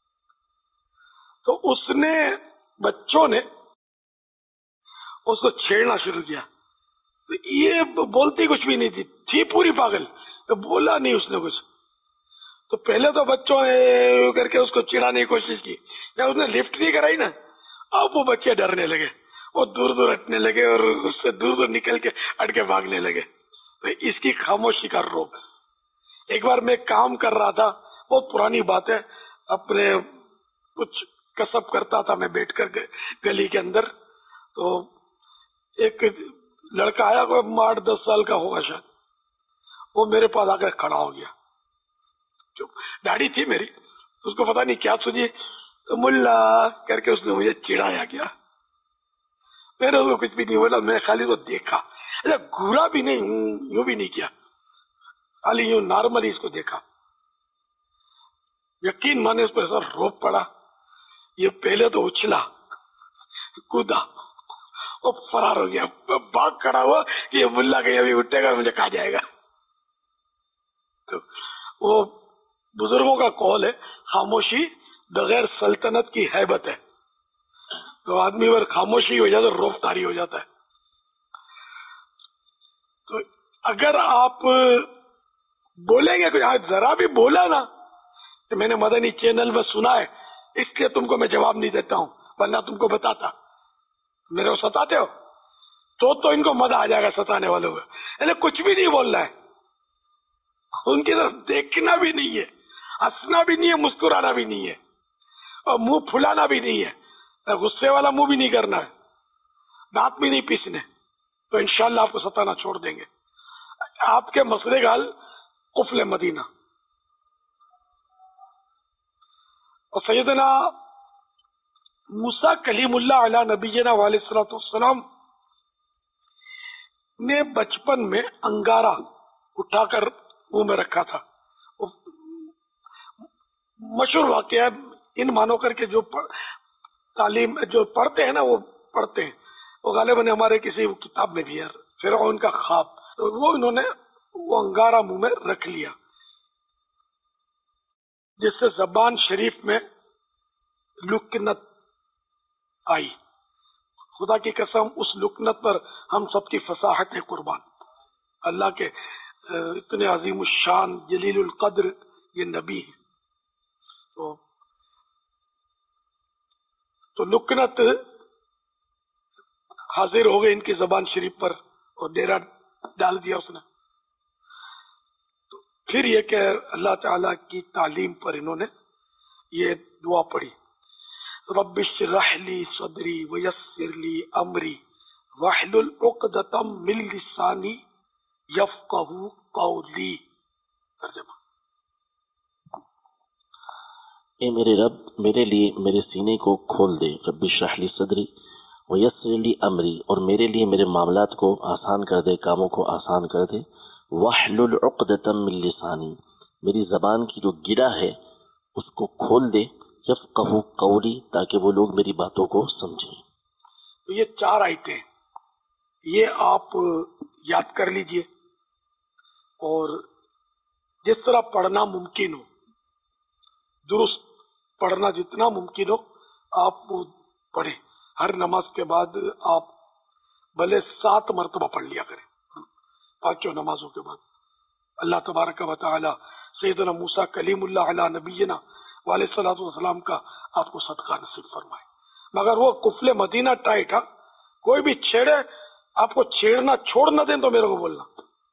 تو اس نے بچوں نے اس کو چھیڑنا شروع کیا. تو یہ بولتی کچھ بھی نہیں تھی، تھی پوری پاگل، تو بولا نہیں اس نے کچھ. تو پہلے تو بچوں نے کر کے اس کو چڑھانے کی کوشش کی، یا اس نے لفٹ نہیں کرائی نا، اب وہ بچے ڈرنے لگے، وہ دور دور ہٹنے لگے اور اس سے دور دور نکل کے ہٹ کے بھاگنے لگے. تو اس کی خاموشی کا روگ. ایک بار میں کام کر رہا تھا، بہت پرانی بات ہے، اپنے کچھ کسب کرتا تھا میں بیٹھ کر گلی کے اندر. تو ایک لڑکا آیا، کوئی آٹھ دس سال کا ہوگا شاید، وہ میرے پاس آ کر کھڑا ہو گیا. داڑھی تھی میری، اس کو پتا نہیں کیا سنی، تو ملا کر کے اس نے مجھے چڑھایا گیا. میں نے اس کو کچھ بھی نہیں بولا، میں خالی کو دیکھا، اچھا گورا بھی نہیں، یوں بھی نہیں کیا، خالی یوں نارملی اس کو دیکھا. یقین مانے اس پر ایسا روپ پڑا، یہ پہلے تو اچھلا، کودا اور فرار ہو گیا. بھاگ کھڑا ہوا کہ یہ ملا کہیں ابھی اٹھے گا مجھے کھا جائے گا. تو وہ بزرگوں کا قول ہے، خاموشی بغیر سلطنت کی ہیبت ہے. تو آدمی اگر خاموشی ہو جاتا ہے روپ طاری ہو جاتا ہے. تو اگر آپ بولیں گے، آج ذرا بھی بولا نا، کہ میں نے مدنی چینل میں سنا ہے اس لیے تم کو میں جواب نہیں دیتا ہوں، ورنہ تم کو بتاتا. میرے کو ستاتے ہو تو تو ان کو مزہ آ جائے گا ستانے والوں کو. یعنی کچھ بھی نہیں بول رہا ہے، ان کی طرف دیکھنا بھی نہیں ہے، ہنسنا بھی نہیں ہے، مسکرانا بھی نہیں ہے. اور منہ پھلانا بھی نہیں ہے، غصے والا منہ بھی نہیں کرنا ہے، دانت بھی نہیں پیسنے، تو انشاءاللہ آپ کو ستانا چھوڑ دیں گے. آپ کے مسئلے کا حل قفل مدینہ. اور سیدنا موسیٰ کلیم اللہ علیہ نبینا علیہ الصلوۃ والسلام نے بچپن میں انگارہ اٹھا کر منہ میں رکھا تھا. مشہور واقعہ ان مانو کر کے جو تعلیم جو پڑھتے ہیں نا وہ پڑھتے ہیں، وہ غالباً ہمارے کسی کتاب میں بھی ہے، فرعون کا خواب، تو وہ انہوں نے وہ انگارہ منہ میں رکھ لیا، جس سے زبان شریف میں لکنت آئی. خدا کی قسم اس لکنت پر ہم سب کی فصاحت ہے قربان. اللہ کے اتنے عظیم الشان جلیل القدر یہ نبی ہے، تو تو لکنت حاضر ہو گئے ان کی زبان شریف پر اور ڈیرا ڈال دیا اس نے. تو پھر یہ کہ اللہ تعالی کی تعلیم پر انہوں نے یہ دعا پڑھی، رب اشرح لی صدری ویسر لی امری واحلل عقدۃ من لسانی یفقہوا قولی. ترجمہ: اے میرے رب، میرے لیے میرے سینے کو کھول دے. رب اشرح لی صدری ویسر لی امری، اور میرے لیے میرے معاملات کو آسان کر دے، کاموں کو آسان کر دے. واحلل عقدۃ من لسانی، میری زبان کی جو گرہ ہے اس کو کھول دے. یفقہوا قولی، تاکہ وہ لوگ میری باتوں کو سمجھیں. تو یہ چار آیتیں یہ آپ یاد کر لیجئے، اور جس طرح پڑھنا ممکن ہو، درست پڑھنا جتنا ممکن ہو آپ وہ پڑھیں. ہر نماز کے بعد آپ بھلے سات مرتبہ پڑھ لیا کریں، پانچوں نمازوں کے بعد. اللہ تبارک و تعالی سیدنا موسیٰ کلیم اللہ علیہ نبینا علیہ الصلوۃ والسلام کا آپ کو صدقہ نصیب فرمائے. مگر وہ قفل مدینہ ٹائٹ، ہاں کوئی بھی چھیڑے، آپ کو چھیڑنا چھوڑ نہ دیں تو میرے کو بولنا.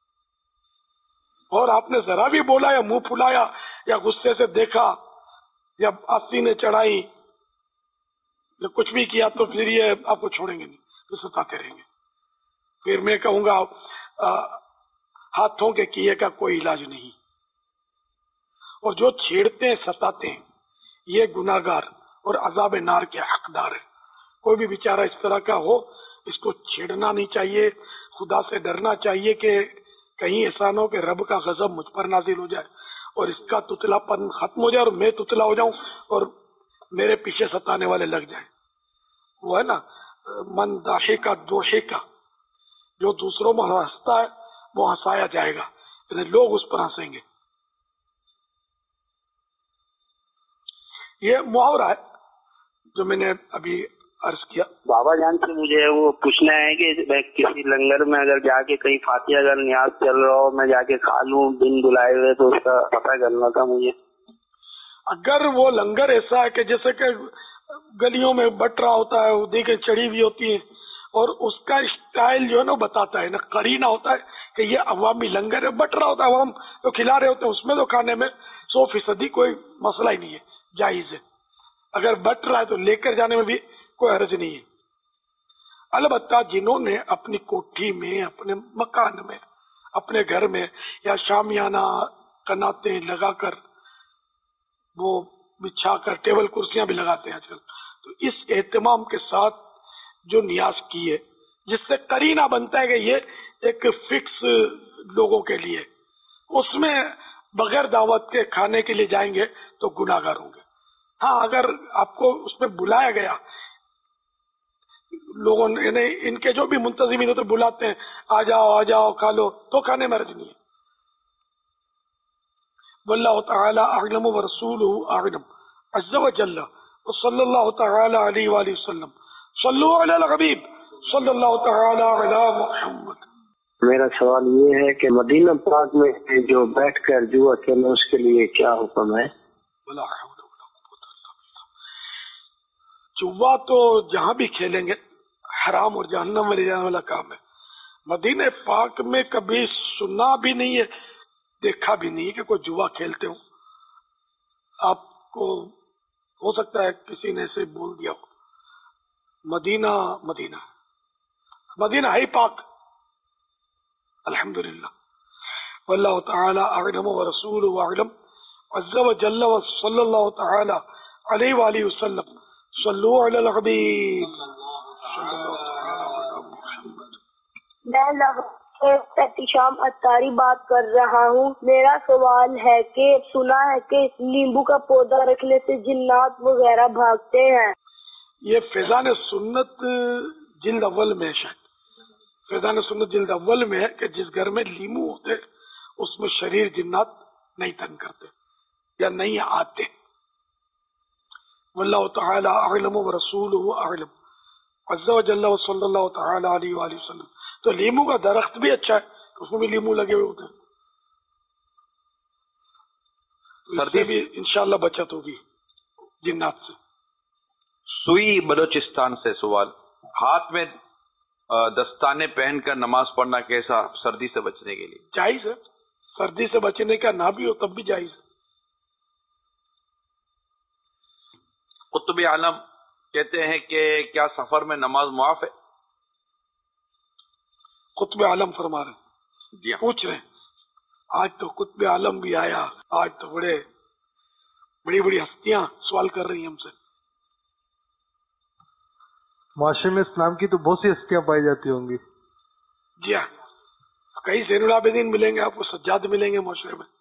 اور آپ نے ذرا بھی بولا یا منہ پھلایا یا غصے سے دیکھا یا آستینیں چڑھائی یا کچھ بھی کیا تو پھر یہ آپ کو چھوڑیں گے نہیں، تو ستاتے رہیں گے. پھر میں کہوں گا ہاتھوں کے کیے کا کوئی علاج نہیں. اور جو چھیڑتے ہیں ستاتے ہیں یہ گناہگار اور عذاب نار کے حقدار ہے. کوئی بھی بیچارہ اس طرح کا ہو اس کو چھیڑنا نہیں چاہیے. خدا سے ڈرنا چاہیے کہ کہیں ایسا نہ ہو کہ رب کا غضب مجھ پر نازل ہو جائے اور اس کا تتلا پن ختم ہو جائے اور میں تتلا ہو جاؤں اور میرے پیچھے ستانے والے لگ جائیں. وہ ہے نا من داحکا دوحکا، جو دوسروں میں ہنستا ہے وہ ہنسایا جائے گا، یعنی لوگ اس پر ہنسیں گے. یہ محاورہ ہے جو میں نے ابھی عرض کیا. بابا جان سے مجھے وہ پوچھنا ہے کہ میں کسی لنگر میں اگر جا کے کہیں فاتحہ اگر نیاز چل رہا ہو میں جا کے کھا لوں بن بلائے ہوئے، تو اس کا پتہ کرنا تھا مجھے. اگر وہ لنگر ایسا ہے کہ جیسے کہ گلیوں میں بٹ رہا ہوتا ہے، وہ دیگیں چڑھی ہوئی ہوتی ہیں اور اس کا اسٹائل جو ہے نا بتاتا ہے نا، قرینہ ہوتا ہے کہ یہ عوامی لنگر ہے، بٹ رہا ہوتا ہے، عوام تو کھلا رہے ہوتے ہیں، اس میں تو کھانے میں سو فیصدی کوئی مسئلہ ہی نہیں ہے، جائز ہے. اگر بٹ رہا ہے تو لے کر جانے میں بھی کوئی حرج نہیں ہے. البتہ جنہوں نے اپنی کوٹھی میں، اپنے مکان میں، اپنے گھر میں یا شامیانہ کناتے لگا کر وہ بچھا کر ٹیبل کرسیاں بھی لگاتے ہیں آج کل، تو اس اہتمام کے ساتھ جو نیاز کی ہے جس سے قرینہ بنتا ہے کہ یہ ایک فکس لوگوں کے لیے، اس میں بغیر دعوت کے کھانے کے لیے جائیں گے تو گناہگار ہوں گے. ہاں اگر آپ کو اس میں بلایا گیا، لوگوں نے یعنی ان کے جو بھی منتظمین ہوتے بلاتے ہیں آ جاؤ آ جاؤ کھا لو، تو کھانے میں حرج نہیں ہے. واللہ تعالی اعلم ورسولہ اعلم عز وجل وصلی اللہ تعالی علیہ وآلہ وسلم. صلو علی الحبیب صلی اللہ تعالی علی محمد. میرا سوال یہ ہے کہ مدینہ پاک میں جو بیٹھ کر جوا کھیلنا اس کے لیے کیا حکم ہے؟ جوا تو جہاں بھی کھیلیں گے حرام اور جہنم میں لے جانے والا کام ہے. مدینہ پاک میں کبھی سنا بھی نہیں ہے، دیکھا بھی نہیں کہ کوئی جوا کھیلتے ہوں. آپ کو ہو سکتا ہے کسی نے ایسے بول دیا ہو. مدینہ مدینہ مدینہ ہے پاک الحمدللہ. واللہ تعالی اعلم ورسولہ اعلم عز وجل وصلی اللہ تعالی علیہ وآلہ وسلم. صلو علی الحبیب صلی اللہ تعالی علی محمد. میں احتشام اتاری بات کر رہا ہوں. میرا سوال ہے کہ سنا ہے کہ نیمبو کا پودا رکھنے سے جنات وغیرہ بھاگتے ہیں. یہ فیضان سنت جلد اول میں ہے. شاید فیضان سنت جلد اول میں ہے کہ جس گھر میں لیمو ہوتے اس میں شریر جنات نہیں تنگ کرتے یا نہیں آتے. واللہ تعالی اعلم ورسولہ اعلم عز وجل وصلی اللہ تعالی علیہ وآلہ وسلم. تو لیمو کا درخت بھی اچھا ہے، اس میں بھی لیمو لگے ہوئے ہوتے ہیں. سردی بھی انشاءاللہ بچت ہوگی جنات سے. سوئی بلوچستان سے سوال، ہاتھ میں دستانے پہن کر نماز پڑھنا کیسا سردی سے بچنے کے لیے؟ جائز ہے. سردی سے بچنے کا نہ بھی ہو تب بھی جائز ہے. قطب عالم کہتے ہیں کہ کیا سفر میں نماز معاف ہے؟ قطب عالم فرما رہے جی پوچھ رہے ہیں. آج تو قطب عالم بھی آیا، آج تو بڑے بڑی بڑی ہستیاں سوال کر رہی ہیں ہم سے. معاشرے میں اسلام کی تو بہت سی ہستیاں پائی جاتی ہوں گی. جی ہاں، کئی زین العابدین ملیں گے آپ کو، سجاد ملیں گے معاشرے میں.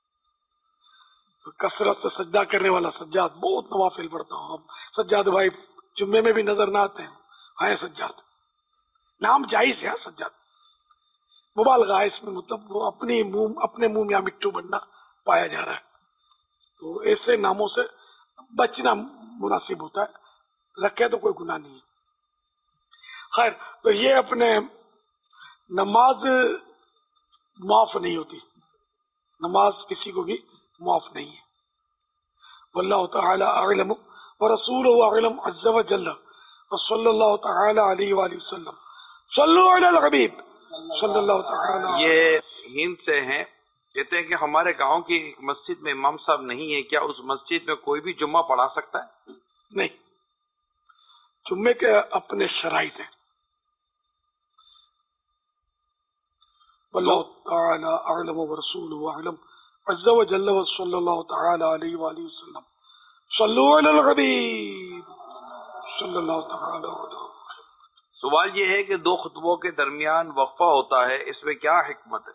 کثرت سے سجدہ کرنے والا سجاد، بہت نوافل پڑھتا ہوں. سجاد بھائی جمعے میں بھی نظر نہ آتے ہیں. ہیں سجاد، نام جائز ہے سجاد، مبالغہ ہے اس میں، مطلب وہ اپنی منہ اپنے منہ میں مٹھو بننا پایا جا رہا ہے. تو ایسے ناموں سے بچنا مناسب ہوتا ہے. رکھے تو کوئی گناہ نہیں ہے. خیر، تو یہ اپنے نماز معاف نہیں ہوتی، نماز کسی کو بھی معاف نہیں ہے. واللہ تعالی اعلم ورسولہ اعلم عز وجل وصلی اللہ تعالی علیہ وآلہ وسلم. صلو علی الحبیب صلی اللہ تعالی. یہ ہند سے ہیں، کہتے ہیں کہ ہمارے گاؤں کی مسجد میں امام صاحب نہیں ہے، کیا اس مسجد میں کوئی بھی جمعہ پڑھا سکتا ہے؟ نہیں، جمعے کے اپنے شرائط ہیں. واللہ تعالی اعلم ورسولہ اعلم عز وجل وصلی اللہ تعالی علیہ وآلہ وسلم. صلو علی الحبیب صلی اللہ تعالی علیہ. سوال یہ ہے کہ دو خطبوں کے درمیان وقفہ ہوتا ہے، اس میں کیا حکمت ہے؟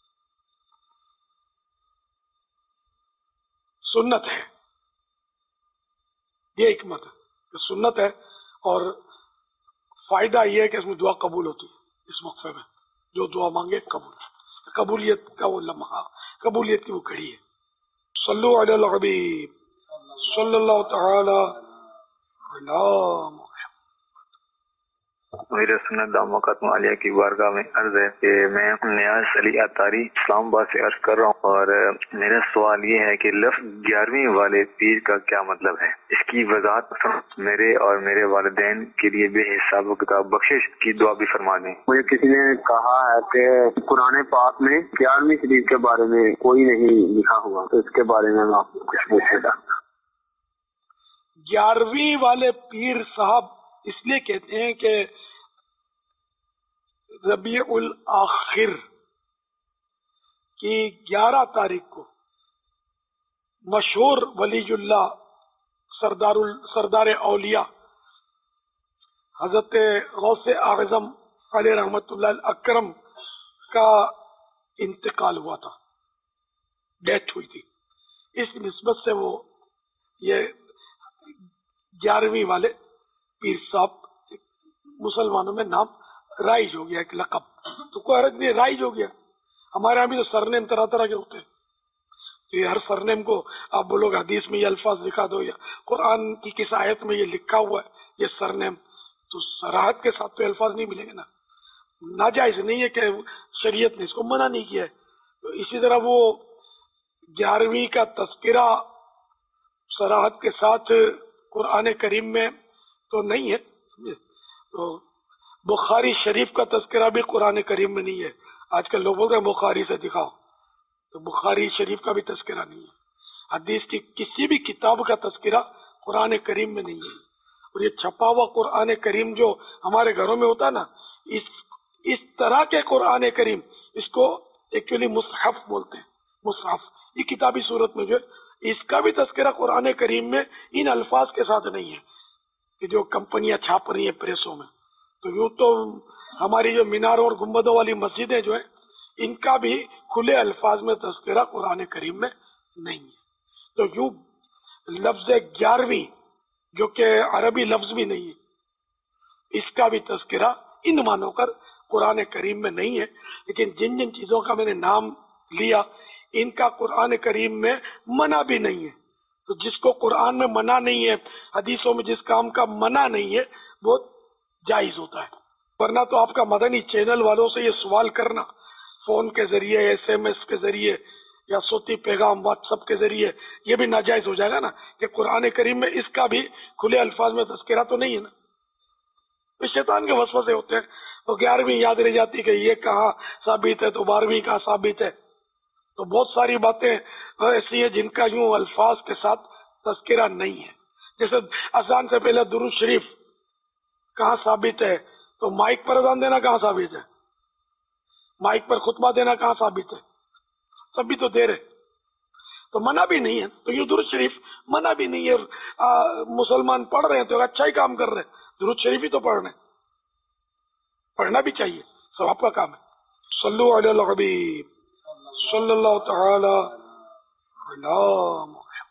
سنت ہے، یہ حکمت ہے کہ سنت ہے. اور فائدہ یہ ہے کہ اس میں دعا قبول ہوتی ہے. اس وقفے میں جو دعا مانگے قبول، قبولیت کا وہ لمحہ، قبولیت کی وہ گھڑی ہے. صلو علی الحبیب صلی اللہ تعالی علی محمد. میرے سنت داموقت عالیہ کی بارگاہ میں عرض ہے کہ میں نیاز علی اتاری اسلام آباد سے عرض کر رہا ہوں، اور میرا سوال یہ ہے کہ لفظ گیارہویں والے پیر کا کیا مطلب ہے؟ اس کی وضاحت میرے اور میرے والدین کے لیے بے حساب و کتاب بخشش کی دعا بھی فرما دیں. مجھے کسی نے کہا ہے کہ قرآن پاک میں گیارہویں شریف کے بارے میں کوئی نہیں لکھا ہوا، تو اس کے بارے میں آپ کو کچھ پوچھے گا. گیارہویں والے پیر صاحب اس لیے کہتے ہیں کہ ربیع الاخر کی گیارہ تاریخ کو مشہور ولی اللہ سردار سردار اولیاء حضرت غوث اعظم علیہ رحمت اللہ الاکرم کا انتقال ہوا تھا، ڈیتھ ہوئی تھی. اس نسبت سے وہ یہ گیارہویں والے پیر صاحب مسلمانوں میں نام رائج ہو گیا، ایک لقب. تو کوئی حرج نہیں، رائج ہو گیا. ہمارے یہاں بھی تو سرنیم طرح طرح کے ہوتے ہیں. تو یہ ہر سرنیم کو آپ بولو گے حدیث میں یہ الفاظ لکھا دو یا قرآن کی کس آیت میں یہ لکھا ہوا ہے یہ سرنیم، تو صراحت کے ساتھ تو الفاظ نہیں ملیں گے نا. ناجائز نہیں ہے کہ شریعت نے اس کو منع نہیں کیا ہے. تو اسی طرح وہ گیارہویں کا تذکرہ صراحت کے ساتھ قرآن کریم میں تو نہیں ہے. تو بخاری شریف کا تذکرہ بھی قرآن کریم میں نہیں ہے. آج کل لوگ بولتے ہیں بخاری سے دکھاؤ، تو بخاری شریف کا بھی تذکرہ نہیں ہے. حدیث کی کسی بھی کتاب کا تذکرہ قرآن کریم میں نہیں ہے. اور یہ چھپا ہوا قرآن کریم جو ہمارے گھروں میں ہوتا ہے نا، اس اس طرح کے قرآن کریم، اس کو ایکچولی مصحف بولتے ہیں. مصحف یہ کتابی صورت میں جو ہے، اس کا بھی تذکرہ قرآن کریم میں ان الفاظ کے ساتھ نہیں ہے کہ جو کمپنیاں چھاپ رہی ہیں پریسوں میں. تو یوں تو ہماری جو میناروں اور گنبدوں والی مسجدیں جو ہیں، ان کا بھی کھلے الفاظ میں تذکرہ قرآن کریم میں نہیں ہے. تو یوں لفظ گیارہویں جو کہ عربی لفظ بھی نہیں ہے، اس کا بھی تذکرہ ان معنوں کر قرآن کریم میں نہیں ہے. لیکن جن جن چیزوں کا میں نے نام لیا، ان کا قرآن کریم میں منع بھی نہیں ہے. تو جس کو قرآن میں منع نہیں ہے، حدیثوں میں جس کام کا منع نہیں ہے، وہ جائز ہوتا ہے. ورنہ تو آپ کا مدنی چینل والوں سے یہ سوال کرنا فون کے ذریعے، ایس ایم ایس کے ذریعے یا صوتی پیغام واٹس ایپ کے ذریعے، یہ بھی ناجائز ہو جائے گا نا کہ قرآن کریم میں اس کا بھی کھلے الفاظ میں تذکرہ تو نہیں ہے نا. شیطان کے وسوسے ہوتے ہیں. تو گیارہویں یاد رہ جاتی کہ یہ کہاں ثابت ہے تو بارہویں کہاں ثابت ہے. تو بہت ساری باتیں ایسی ہیں جن کا یوں الفاظ کے ساتھ تذکرہ نہیں ہے. جیسے اذان سے پہلے درود شریف کہاں ثابت ہے، تو مائک پر اذان دینا کہاں ثابت ہے، مائک پر خطبہ دینا کہاں ثابت ہے، سب بھی تو دے رہے. تو منع بھی نہیں ہے. تو یہ درود شریف منع بھی نہیں ہے. مسلمان پڑھ رہے ہیں تو اچھا ہی کام کر رہے ہیں، درود شریف ہی تو پڑھ رہے ہیں، پڑھنا بھی چاہیے، سب آپ کا کام ہے. صلو علی الحبیب صلی اللہ تعالی علی محمد.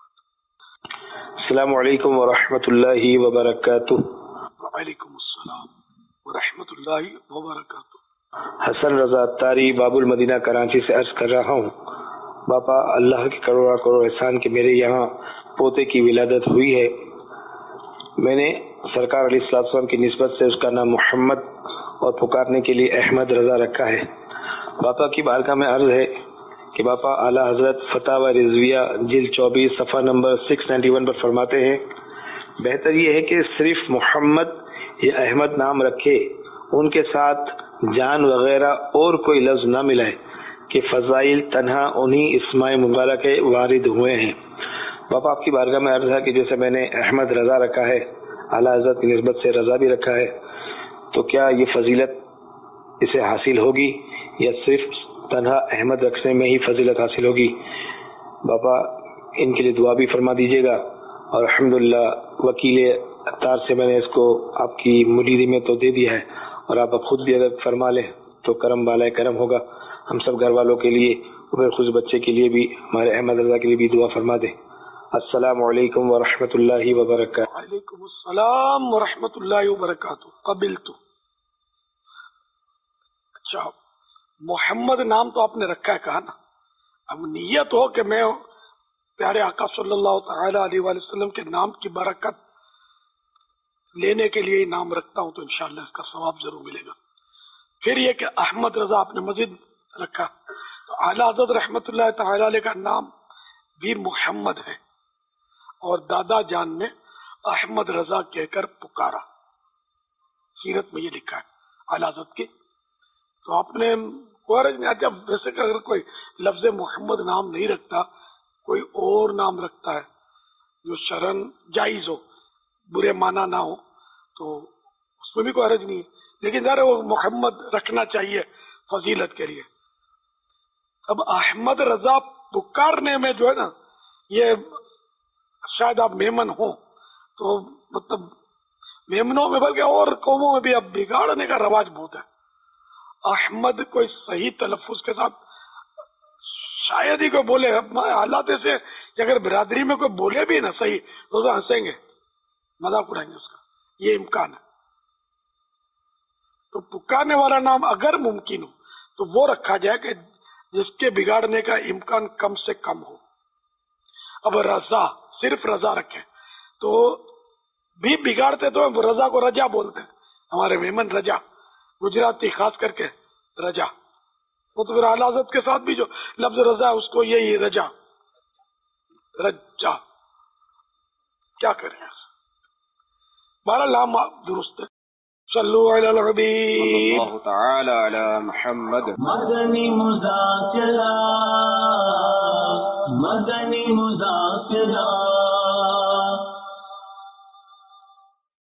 السلام علیکم ورحمۃ اللہ وبرکاتہ. وعلیکم السلام ورحمۃ اللہ وبرکاتہ. حسن رضا اتاری باب المدینہ کراچی سے عرض کر رہا ہوں. باپا، اللہ کے کروڑا کروڑ احسان کہ میرے یہاں پوتے کی ولادت ہوئی ہے. میں نے سرکار علیہ السلام کی نسبت سے اس کا نام محمد اور پکارنے کے لیے احمد رضا رکھا ہے. باپا کی بارگاہ میں عرض ہے کہ باپا اعلیٰ حضرت فتاوی رضویہ جلد چوبیس صفحہ نمبر سکس نائنٹی ون پر فرماتے ہیں، بہتر یہ ہے کہ صرف محمد یا احمد نام رکھے، ان کے ساتھ جان وغیرہ اور کوئی لفظ نہ ملائے کہ فضائل تنہا انہی اسماء مبارکہ وارد ہوئے ہیں. باپا آپ کی بارگاہ میں عرض ہے کہ جیسے میں نے احمد رضا رکھا ہے، اعلیٰ حضرت کی نسبت سے رضا بھی رکھا ہے، تو کیا یہ فضیلت اسے حاصل ہوگی یا صرف تنہا احمد رکھنے میں ہی فضیلت حاصل ہوگی؟ باپا ان کے لیے دعا بھی فرما دیجیے گا. اور الحمدللہ وکیل اتار سے میں نے اس کو آپ کی مریدی میں تو دے دیا ہے، اور آپ اب خود بھی اگر فرما لیں تو کرم بالائے کرم ہوگا. ہم سب گھر والوں کے لیے اور خود بچے کے لیے بھی، ہمارے احمد رضا کے لیے بھی دعا فرما دیں. السلام علیکم ورحمۃ اللہ وبرکاتہ. وعلیکم السلام ورحمۃ اللہ وبرکاتہ. قبلت. اچھا، محمد نام تو آپ نے رکھا ہے، کہا نا. اب نیت ہو کہ میں پیارے آقا صلی اللہ تعالی علیہ وآلہ وسلم کے نام کی برکت لینے کے لیے نام رکھتا ہوں، تو انشاءاللہ اس کا ثواب ضرور ملے گا. پھر یہ کہ احمد رضا آپ نے مزید رکھا، تو اعلیٰ حضرت رحمت اللہ تعالی علیہ کا نام بھی محمد ہے، اور دادا جان نے احمد رضا کہہ کر پکارا. سیرت میں یہ لکھا ہے اعلیٰ حضرت کی. تو آپ نے جب ویسے کہ اگر کوئی لفظ محمد نام نہیں رکھتا، کوئی اور نام رکھتا ہے جو شرعن جائز ہو، برے معنی نہ ہو، تو اس میں بھی کوئی حرج نہیں ہے. لیکن ذرا وہ محمد رکھنا چاہیے فضیلت کے لیے. اب احمد رضا پکارنے میں جو ہے نا، یہ شاید آپ میمن ہوں تو مطلب میمنوں میں بلکہ اور قوموں میں بھی اب بگاڑنے کا رواج بہت ہے. احمد کوئی صحیح تلفظ کے ساتھ شاید ہی کوئی بولے. حالات ایسے کہ اگر برادری میں کوئی بولے بھی نا صحیح تو ہنسیں گے، مذاق اڑائیں گے اس کا، یہ امکان ہے. تو پکارنے والا نام اگر ممکن ہو تو وہ رکھا جائے کہ جس کے بگاڑنے کا امکان کم سے کم ہو. اب رضا، صرف رضا رکھے تو بھی بگاڑتے تو رضا کو رجا بولتے ہیں. ہمارے میمن رجا، گجراتی خاص کر کے رجا. وہ تو پھر اعلیٰ حضرت کے ساتھ بھی جو لفظ رضا ہے اس کو یہی رجا رجا کیا کریں. بہرحال نام درست ہے. صلو علی الحبیب اللہ تعالی علی محمد. مدنی مذاکرہ مدنی مذاکرہ